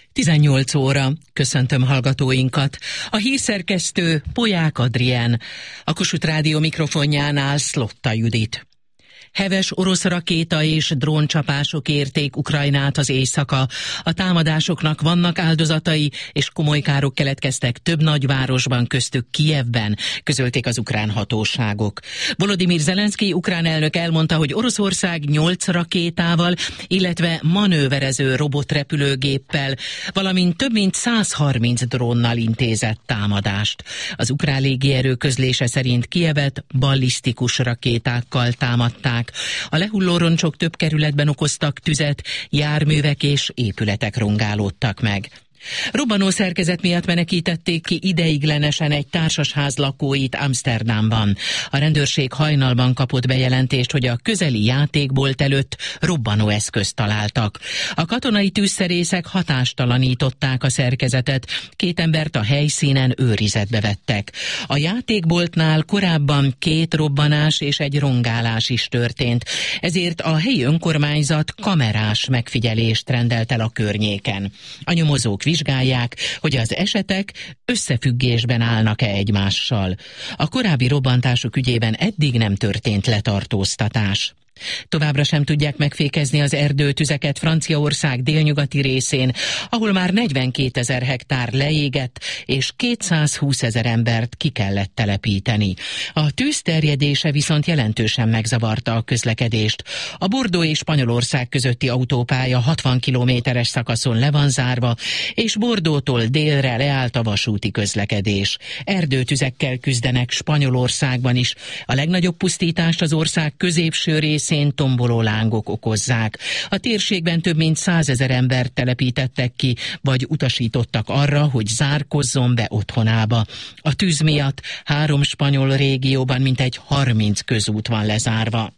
18 óra. Köszöntöm hallgatóinkat. A hírszerkesztő Polyák Adrien, a Kossuth Rádió mikrofonjánál Szlotta Judit. Heves orosz rakéta és dróncsapások érték Ukrajnát az éjszaka. A támadásoknak vannak áldozatai, és komoly károk keletkeztek több nagyvárosban, köztük Kijevben, közölték az ukrán hatóságok. Volodymyr Zelenszkij ukrán elnök elmondta, hogy Oroszország 8 rakétával, illetve manőverező robotrepülőgéppel, valamint több mint 130 drónnal intézett támadást. Az ukrán légierő közlése szerint Kijevet ballisztikus rakétákkal támadták. A lehulló roncsok több kerületben okoztak tüzet, járművek és épületek rongálódtak meg. Robbanó szerkezet miatt menekítették ki ideiglenesen egy társasház lakóit Amsterdamban. A rendőrség hajnalban kapott bejelentést, hogy a közeli játékbolt előtt robbanóeszközt találtak. A katonai tűzszerészek hatástalanították a szerkezetet, 2 embert a helyszínen őrizetbe vettek. A játékboltnál korábban 2 robbanás és egy rongálás is történt, ezért a helyi önkormányzat kamerás megfigyelést rendelt el a környéken. A nyomozók vizsgálják, hogy az esetek összefüggésben állnak-e egymással. A korábbi robbantások ügyében eddig nem történt letartóztatás. Továbbra sem tudják megfékezni az erdőtüzeket Franciaország délnyugati részén, ahol már 42 000 hektár leégett, és 220 000 embert ki kellett telepíteni. A tűz terjedése viszont jelentősen megzavarta a közlekedést. A Bordeaux és Spanyolország közötti autópálya 60 kilométeres szakaszon le van zárva, és Bordeauxtól délre leállt a vasúti közlekedés. Erdőtüzekkel küzdenek Spanyolországban is. A legnagyobb pusztítást az ország középső részén tomboló lángok okozzák. A térségben több mint 100 000 embert telepítettek ki, vagy utasítottak arra, hogy zárkozzon be otthonába. A tűz miatt 3 spanyol régióban mintegy 30 közút van lezárva.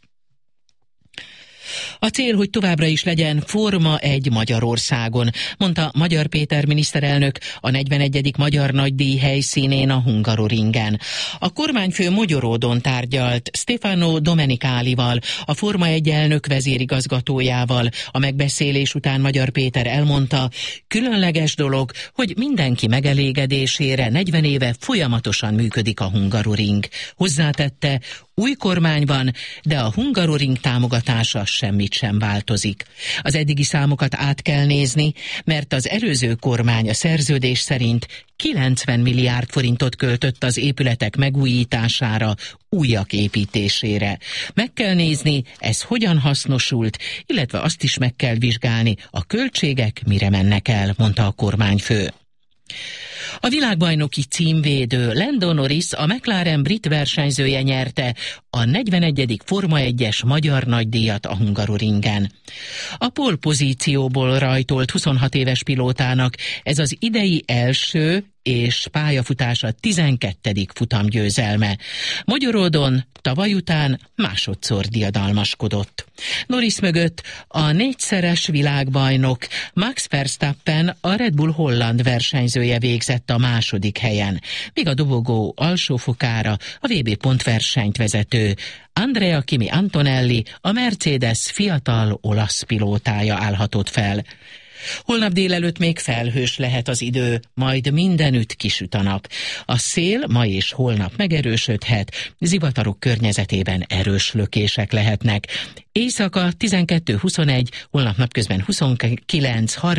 A cél, hogy továbbra is legyen Forma 1 Magyarországon, mondta Magyar Péter miniszterelnök a 41. Magyar Nagydíj helyszínén, a Hungaroringen. A kormányfő Mogyoródon tárgyalt Stefano Domenicalival, a Forma 1 elnök vezérigazgatójával. A megbeszélés után Magyar Péter elmondta, különleges dolog, hogy mindenki megelégedésére 40 éve folyamatosan működik a Hungaroring. Hozzátette, új kormány van, de a Hungaroring támogatása semmit sem változik. Az eddigi számokat át kell nézni, mert az előző kormány a szerződés szerint 90 milliárd forintot költött az épületek megújítására, újak építésére. Meg kell nézni, ez hogyan hasznosult, illetve azt is meg kell vizsgálni, a költségek mire mennek el, mondta a kormányfő. A világbajnoki címvédő Lando Norris, a McLaren brit versenyzője nyerte a 41. Forma 1-es magyar nagydíjat a Hungaroringen. A pole pozícióból rajtolt 26 éves pilótának ez az idei első és pályafutása 12. futamgyőzelme. Mogyoródon tavaly után másodszor diadalmaskodott. Norris mögött a 4-szeres világbajnok Max Verstappen, a Red Bull holland versenyzője végzett a második helyen, míg a dobogó alsófokára a VB pontversenyt vezető Andrea Kimi Antonelli, a Mercedes fiatal olasz pilótája állhatott fel. Holnap délelőtt még felhős lehet az idő, majd mindenütt kisüt a nap. A szél ma és holnap megerősödhet, zivatarok környezetében erős lökések lehetnek. Éjszaka 12-21, holnap napközben 29-30